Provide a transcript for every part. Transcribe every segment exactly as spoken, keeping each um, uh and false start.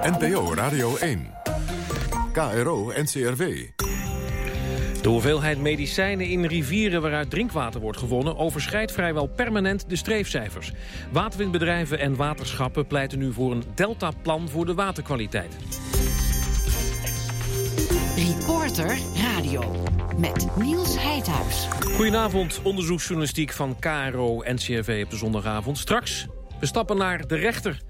N P O Radio één. K R O N C R W. De hoeveelheid medicijnen in rivieren waaruit drinkwater wordt gewonnen overschrijdt vrijwel permanent de streefcijfers. Waterwinbedrijven en waterschappen pleiten nu voor een deltaplan voor de waterkwaliteit. Reporter Radio met Niels Heidhuis. Goedenavond, onderzoeksjournalistiek van K R O N C R W op de zondagavond. Straks, we stappen naar de rechter.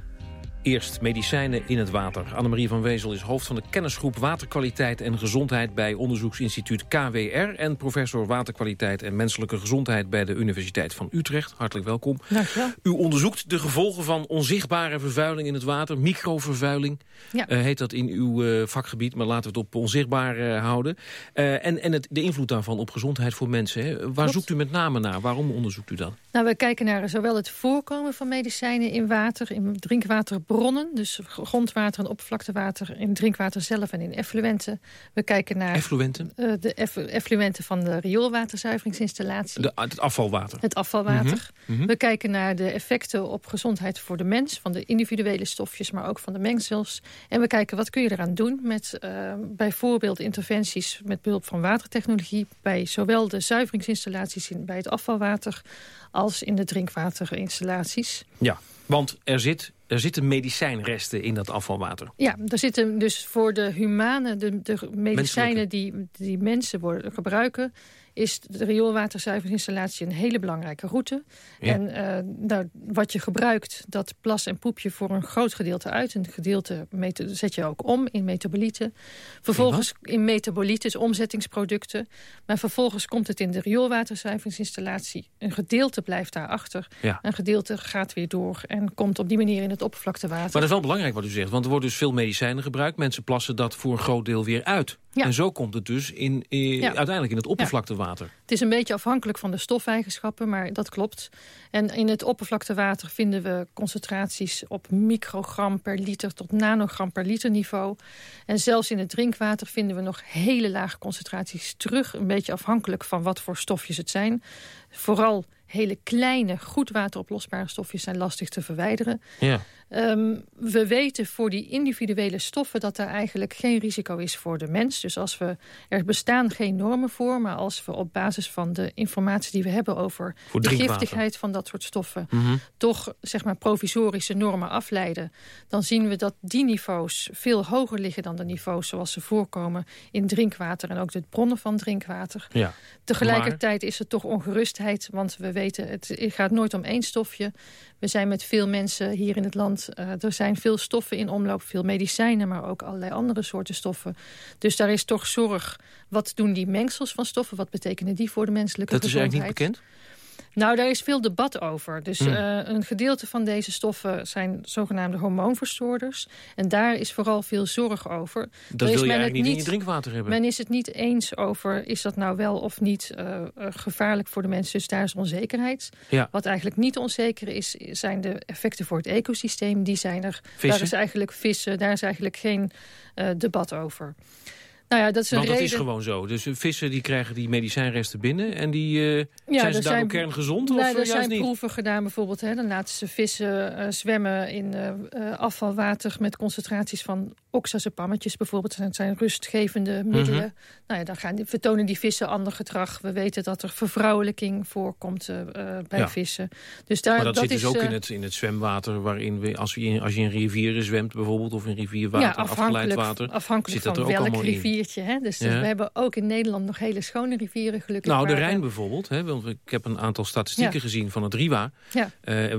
Eerst medicijnen in het water. Annemarie van Wezel is hoofd van de kennisgroep Waterkwaliteit en Gezondheid bij onderzoeksinstituut K W R... en professor Waterkwaliteit en Menselijke Gezondheid bij de Universiteit van Utrecht. Hartelijk welkom. Dankjewel. U onderzoekt de gevolgen van onzichtbare vervuiling in het water, microvervuiling. Ja. Uh, heet dat in uw uh, vakgebied, maar laten we het op onzichtbaar uh, houden. Uh, en en het, de invloed daarvan op gezondheid voor mensen. Hè. Waar Klopt. Zoekt u met name naar? Waarom onderzoekt u dat? Nou, we kijken naar zowel het voorkomen van medicijnen in water, in drinkwaterbronnen, dus grondwater en oppervlaktewater, in drinkwater zelf en in effluenten. We kijken naar effluenten? Uh, de eff effluenten van de rioolwaterzuiveringsinstallatie. De, het afvalwater? Het afvalwater. Mm-hmm. Mm-hmm. We kijken naar de effecten op gezondheid voor de mens, van de individuele stofjes, maar ook van de mengsels. En we kijken wat kun je eraan doen met uh, bijvoorbeeld interventies met behulp van watertechnologie bij zowel de zuiveringsinstallaties in, bij het afvalwater als in de drinkwaterinstallaties. Ja, want er, zit, er zitten medicijnresten in dat afvalwater. Ja, er zitten dus voor de humane, de, de medicijnen die, die mensen worden, gebruiken, is de rioolwaterzuiveringsinstallatie een hele belangrijke route. Ja. En uh, nou, wat je gebruikt, dat plas en poep je voor een groot gedeelte uit. Een gedeelte zet je ook om in metabolieten. Vervolgens in, in metabolieten, dus omzettingsproducten. Maar vervolgens komt het in de rioolwaterzuiveringsinstallatie. Een gedeelte blijft daarachter. Ja. Een gedeelte gaat weer door en komt op die manier in het oppervlaktewater. Maar dat is wel belangrijk wat u zegt, want er worden dus veel medicijnen gebruikt. Mensen plassen dat voor een groot deel weer uit. Ja. En zo komt het dus in, in, ja. uiteindelijk in het oppervlaktewater. Ja. Het is een beetje afhankelijk van de stofeigenschappen, maar dat klopt. En in het oppervlaktewater vinden we concentraties op microgram per liter tot nanogram per liter niveau. En zelfs in het drinkwater vinden we nog hele lage concentraties terug. Een beetje afhankelijk van wat voor stofjes het zijn. Vooral hele kleine, goed wateroplosbare stofjes zijn lastig te verwijderen. Ja. Um, we weten voor die individuele stoffen dat daar eigenlijk geen risico is voor de mens. Dus als we, er bestaan geen normen voor, maar als we op basis van de informatie die we hebben over de drinkwater, giftigheid van dat soort stoffen, mm-hmm. toch zeg maar provisorische normen afleiden, dan zien we dat die niveaus veel hoger liggen dan de niveaus zoals ze voorkomen in drinkwater en ook de bronnen van drinkwater. Ja. Tegelijkertijd maar is er toch ongerustheid, want we weten, het gaat nooit om één stofje. We zijn met veel mensen hier in het land. Uh, er zijn veel stoffen in omloop, veel medicijnen, maar ook allerlei andere soorten stoffen. Dus daar is toch zorg. Wat doen die mengsels van stoffen? Wat betekenen die voor de menselijke dat gezondheid? Dat is eigenlijk niet bekend? Nou, daar is veel debat over. Dus mm. uh, een gedeelte van deze stoffen zijn zogenaamde hormoonverstoorders. En daar is vooral veel zorg over. Dat wil je eigenlijk niet in je drinkwater hebben. Men is het niet eens over, is dat nou wel of niet uh, uh, gevaarlijk voor de mensen. Dus daar is onzekerheid. Ja. Wat eigenlijk niet onzeker is, zijn de effecten voor het ecosysteem. Die zijn er. Vissen? Daar is eigenlijk vissen, daar is eigenlijk geen uh, debat over. Nou ja, dat is een Want dat reden. is gewoon zo. Dus vissen die krijgen die medicijnresten binnen en die uh, ja, zijn ze daardoor kerngezond? Nou, of er juist zijn niet? proeven gedaan bijvoorbeeld. Hè, dan laten ze vissen uh, zwemmen in uh, afvalwater met concentraties van oxazepammetjes bijvoorbeeld. Dat zijn rustgevende middelen. Mm-hmm. Nou ja, dan gaan die, vertonen die vissen ander gedrag. We weten dat er vervrouwelijking voorkomt uh, bij ja. vissen. Dus daar, maar dat, dat zit is dus ook uh, in het, in het zwemwater waarin we, als, we in, als je in rivieren zwemt bijvoorbeeld of in rivierwater, ja, afgeleid water, afhankelijk zit dat van er ook welk allemaal riviertje. Hè? Dus ja. we hebben ook in Nederland nog hele schone rivieren gelukkig. Nou, de waar, Rijn bijvoorbeeld. Hè, want ik heb een aantal statistieken ja. gezien van het RIWA. Ja. Uh,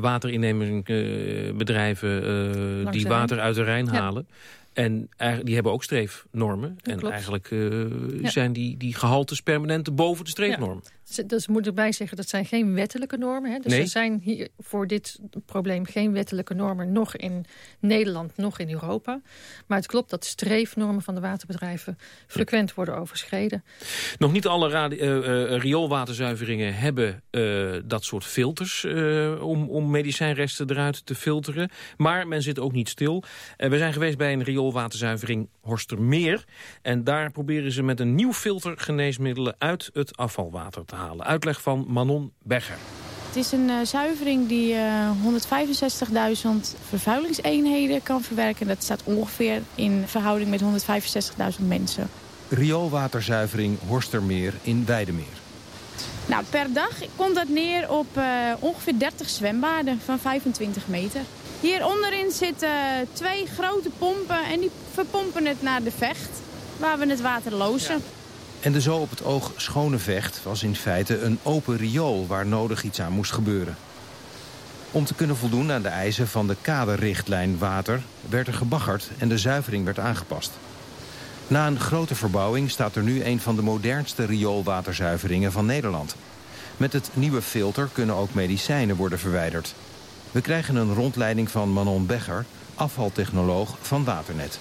waterinnemersbedrijven uh, die water uit de Rijn ja. halen. En die hebben ook streefnormen. Dat en klopt. Eigenlijk uh, ja. zijn die, die gehaltes permanent boven de streefnorm. Ja. Dus moet ik erbij zeggen, dat zijn geen wettelijke normen. Hè? Dus nee. er zijn hier voor dit probleem geen wettelijke normen, nog in Nederland, nog in Europa. Maar het klopt dat streefnormen van de waterbedrijven frequent worden overschreden. Nog niet alle radi- uh, uh, rioolwaterzuiveringen hebben uh, dat soort filters uh, om, om medicijnresten eruit te filteren. Maar men zit ook niet stil. Uh, we zijn geweest bij een rioolwaterzuivering Horstermeer. En daar proberen ze met een nieuw filter geneesmiddelen uit het afvalwater te halen. Uitleg van Manon Begger. Het is een uh, zuivering die uh, honderdvijfenzestigduizend vervuilingseenheden kan verwerken. Dat staat ongeveer in verhouding met honderdvijfenzestigduizend mensen. Rioolwaterzuivering Horstermeer in Weidemeer. Nou, per dag komt dat neer op uh, ongeveer dertig zwembaden van vijfentwintig meter. Hier onderin zitten twee grote pompen en die verpompen het naar de Vecht, waar we het water lozen. Ja. En de zo op het oog schone Vecht was in feite een open riool waar nodig iets aan moest gebeuren. Om te kunnen voldoen aan de eisen van de kaderrichtlijn water werd er gebaggerd en de zuivering werd aangepast. Na een grote verbouwing staat er nu een van de modernste rioolwaterzuiveringen van Nederland. Met het nieuwe filter kunnen ook medicijnen worden verwijderd. We krijgen een rondleiding van Manon Begger, afvaltechnoloog van Waternet.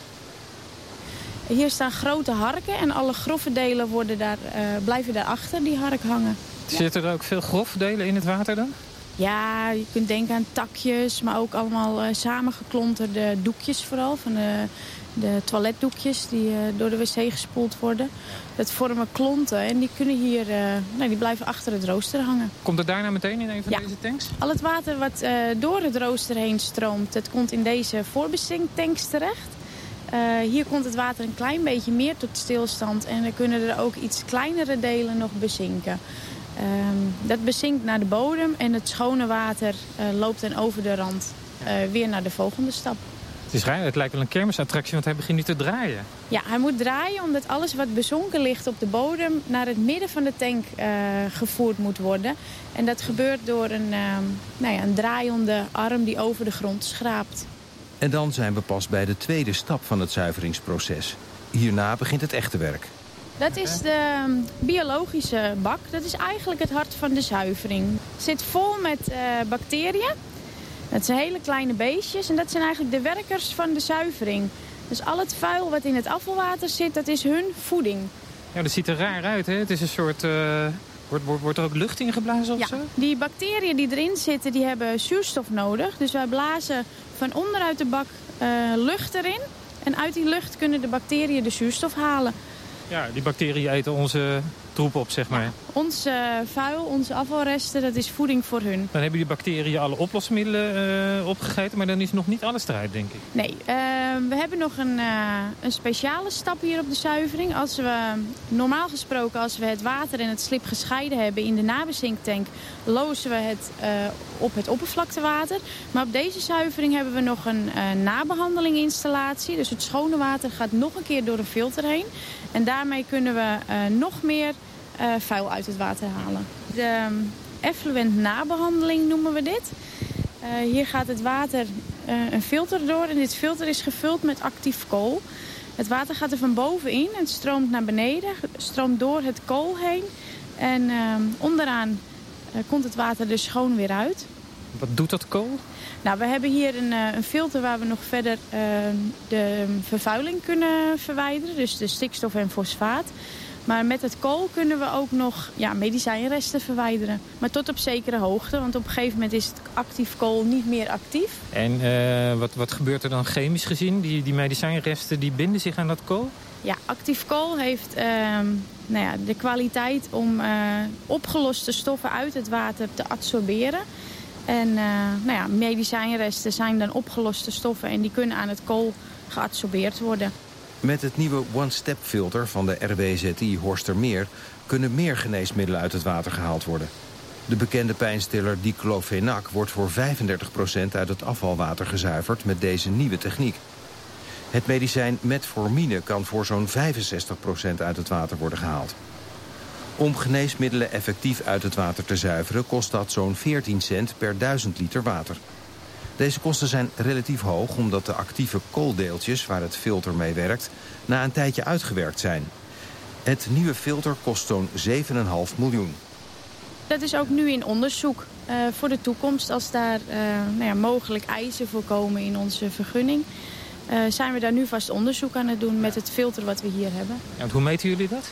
Hier staan grote harken en alle grove delen worden daar, uh, blijven daarachter die hark hangen. Zitten er ook veel grove delen in het water dan? Ja, je kunt denken aan takjes, maar ook allemaal uh, samengeklonterde doekjes vooral. Van de, de toiletdoekjes die uh, door de wc gespoeld worden. Dat vormen klonten en die kunnen hier, uh, nou, die blijven achter het rooster hangen. Komt het daarna meteen in een van ja. deze tanks? Al het water wat uh, door het rooster heen stroomt, dat komt in deze voorbezinktanks terecht. Uh, hier komt het water een klein beetje meer tot stilstand en dan kunnen er ook iets kleinere delen nog bezinken. Um, dat bezinkt naar de bodem en het schone water uh, loopt dan over de rand uh, weer naar de volgende stap. Het is raar, het lijkt wel een kermisattractie, want hij begint nu te draaien. Ja, hij moet draaien omdat alles wat bezonken ligt op de bodem naar het midden van de tank uh, gevoerd moet worden. En dat gebeurt door een, uh, nou ja, een draaiende arm die over de grond schraapt. En dan zijn we pas bij de tweede stap van het zuiveringsproces. Hierna begint het echte werk. Dat is de biologische bak. Dat is eigenlijk het hart van de zuivering. Het zit vol met uh, bacteriën. Dat zijn hele kleine beestjes en dat zijn eigenlijk de werkers van de zuivering. Dus al het vuil wat in het afvalwater zit, dat is hun voeding. Ja, dat ziet er raar uit, hè? Het is een soort... Uh... Wordt, wordt, wordt er ook lucht ingeblazen of ja, zo? Die bacteriën die erin zitten, die hebben zuurstof nodig. Dus wij blazen van onderuit de bak uh, lucht erin. En uit die lucht kunnen de bacteriën de zuurstof halen. Ja, die bacteriën eten onze troep op, zeg maar. Ja, ons uh, vuil, onze afvalresten, dat is voeding voor hun. Dan hebben die bacteriën alle oplosmiddelen uh, opgegeten, maar dan is nog niet alles eruit, denk ik. Nee, uh, we hebben nog een, uh, een speciale stap hier op de zuivering. Als we, normaal gesproken, als we het water en het slib gescheiden hebben in de nabezinktank, lozen we het uh, op het oppervlaktewater. Maar op deze zuivering hebben we nog een uh, nabehandelinginstallatie. Dus het schone water gaat nog een keer door een filter heen. En daarmee kunnen we uh, nog meer uh, vuil uit het water halen. De um, effluent nabehandeling noemen we dit. Uh, hier gaat het water uh, een filter door en dit filter is gevuld met actief kool. Het water gaat er van bovenin en het stroomt naar beneden, stroomt door het kool heen. En uh, onderaan uh, komt het water dus schoon weer uit. Wat doet dat kool? Nou, we hebben hier een, uh, een filter waar we nog verder uh, de vervuiling kunnen verwijderen. Dus de stikstof en fosfaat. Maar met het kool kunnen we ook nog ja, medicijnresten verwijderen. Maar tot op zekere hoogte, want op een gegeven moment is het actief kool niet meer actief. En uh, wat, wat gebeurt er dan chemisch gezien? Die, die medicijnresten die binden zich aan dat kool? Ja, actief kool heeft uh, nou ja, de kwaliteit om uh, opgeloste stoffen uit het water te absorberen. En uh, nou ja, medicijnresten zijn dan opgeloste stoffen en die kunnen aan het kool geabsorbeerd worden. Met het nieuwe One-Step filter van de R W Z I Horstermeer kunnen meer geneesmiddelen uit het water gehaald worden. De bekende pijnstiller diclofenac wordt voor vijfendertig procent uit het afvalwater gezuiverd met deze nieuwe techniek. Het medicijn metformine kan voor zo'n vijfenzestig procent uit het water worden gehaald. Om geneesmiddelen effectief uit het water te zuiveren kost dat zo'n veertien cent per duizend liter water. Deze kosten zijn relatief hoog omdat de actieve kooldeeltjes waar het filter mee werkt na een tijdje uitgewerkt zijn. Het nieuwe filter kost zo'n zeven komma vijf miljoen. Dat is ook nu in onderzoek uh, voor de toekomst. Als daar uh, nou ja, mogelijk eisen voor komen in onze vergunning, uh, zijn we daar nu vast onderzoek aan het doen met het filter wat we hier hebben. Ja, hoe meten jullie dat?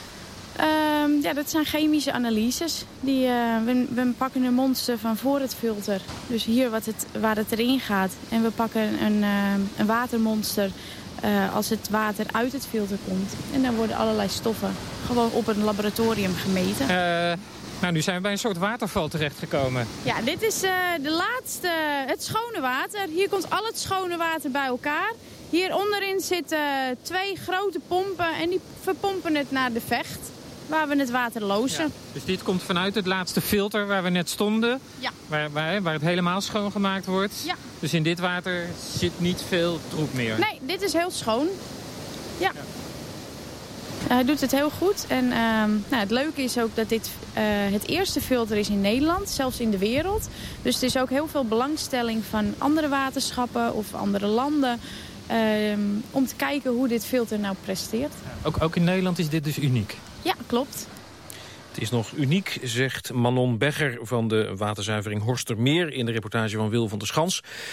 Uh, ja, dat zijn chemische analyses. Die, uh, we, we pakken een monster van voor het filter. Dus hier wat het, waar het erin gaat. En we pakken een, uh, een watermonster uh, als het water uit het filter komt. En dan worden allerlei stoffen gewoon op een laboratorium gemeten. Uh, Nou, nu zijn we bij een soort waterval terechtgekomen. Ja, dit is uh, de laatste, het schone water. Hier komt al het schone water bij elkaar. Hier onderin zitten twee grote pompen en die verpompen het naar de Vecht, waar we het water lozen. Ja, dus dit komt vanuit het laatste filter waar we net stonden, ja. waar, waar, waar het helemaal schoongemaakt wordt. Ja. Dus in dit water zit niet veel troep meer. Nee, dit is heel schoon. Ja. ja. Hij doet het heel goed. En uh, nou, het leuke is ook dat dit uh, het eerste filter is in Nederland, zelfs in de wereld. Dus er is ook heel veel belangstelling van andere waterschappen of andere landen uh, om te kijken hoe dit filter nou presteert. Ook, ook in Nederland is dit dus uniek? Ja, klopt. Het is nog uniek, zegt Manon Begger van de waterzuivering Horstermeer in de reportage van Wil van der Schans.